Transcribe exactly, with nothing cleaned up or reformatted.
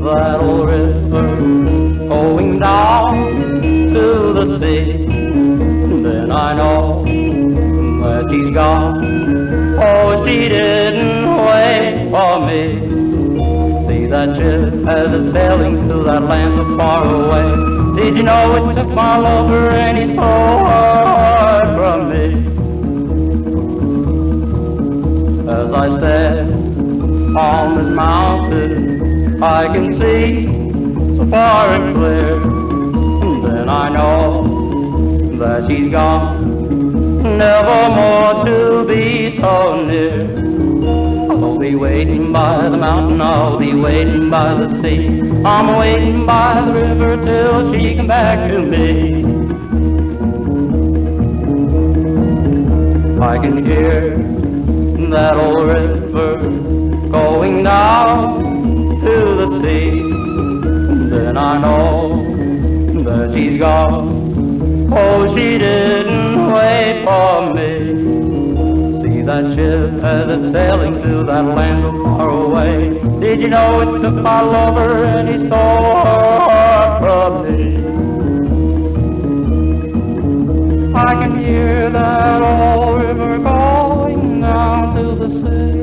that old river going down to the sea, then I know that she's gone. Oh, she didn't wait for me. See that ship as it's sailing to that land so far away. Did you know it took my lover and he stole her heart from me? As I stand on this mountain, I can see so far and clear, and then I know that she's gone, never more to be so near. I'll be waiting by the mountain, I'll be waiting by the sea, I'm waiting by the river till she come back to me. I can hear that old river going down to the sea, then I know that she's gone. Oh, she didn't wait for me. See that ship as it's sailing to that land so far away. Did you know it took my lover and he stole her heart from me? I can hear that old river going down to the sea.